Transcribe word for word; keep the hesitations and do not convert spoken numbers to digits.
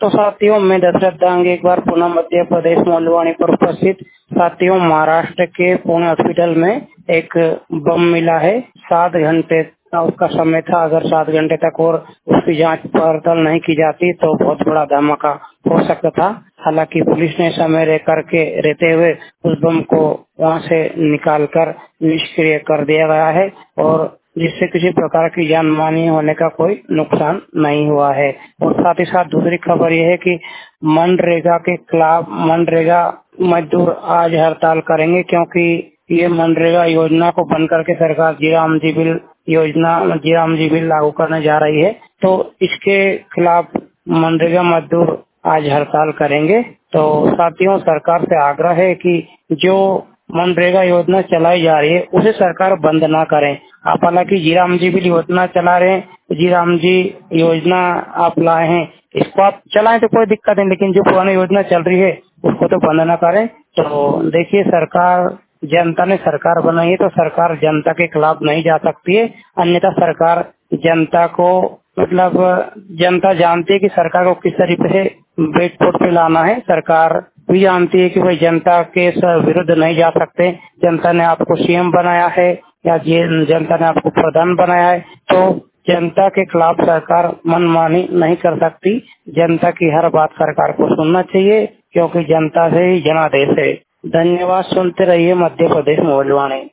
तो साथियों, मैं दशरथ दांग एक बार पुनः मध्य प्रदेश मौलवानी पर उपस्थित। साथियों, महाराष्ट्र के पुणे हॉस्पिटल में एक बम मिला है। सात घंटे का उसका समय था। अगर सात घंटे तक और उसकी जांच पड़ताल नहीं की जाती तो बहुत बड़ा धमाका हो सकता था। हालांकि पुलिस ने समय रह करके रहते हुए उस बम को वहां से निकालकर निष्क्रिय कर दिया गया है और जिससे किसी प्रकार की जान मानी होने का कोई नुकसान नहीं हुआ है। और साथ ही साथ दूसरी खबर यह है कि मनरेगा के खिलाफ मनरेगा मजदूर आज हड़ताल करेंगे, क्योंकि ये मनरेगा योजना को बंद करके सरकार जी राम जी बिल योजना जी राम जी बिल लागू करने जा रही है। तो इसके खिलाफ मनरेगा मजदूर आज हड़ताल करेंगे। तो साथियों, सरकार से आग्रह है कि जो मनरेगा योजना चलाई जा रही है उसे सरकार बंद ना करें। आप हालांकि जी राम जी बिल योजना चला रहे हैं, जी राम जी योजना आप लाए हैं, इसको आप चलाएं तो कोई दिक्कत नहीं, लेकिन जो पुरानी योजना चल रही है उसको तो बंद ना करें। तो देखिए, सरकार जनता ने सरकार बनाई है तो सरकार जनता के खिलाफ नहीं जा सकती है, अन्यथा सरकार जनता को मतलब जनता जानती है कि सरकार को किस तरीके से बैकफुट पे लाना है। सरकार भी जानती है कि भाई जनता के विरुद्ध नहीं जा सकते। जनता ने आपको सीएम बनाया है या जनता ने आपको प्रधान बनाया है, तो जनता के खिलाफ सरकार मनमानी नहीं कर सकती। जनता की हर बात सरकार को सुनना चाहिए, क्योंकि जनता से ही जनादेश है। धन्यवाद। सुनते रहिए मध्य प्रदेश मौलवानी।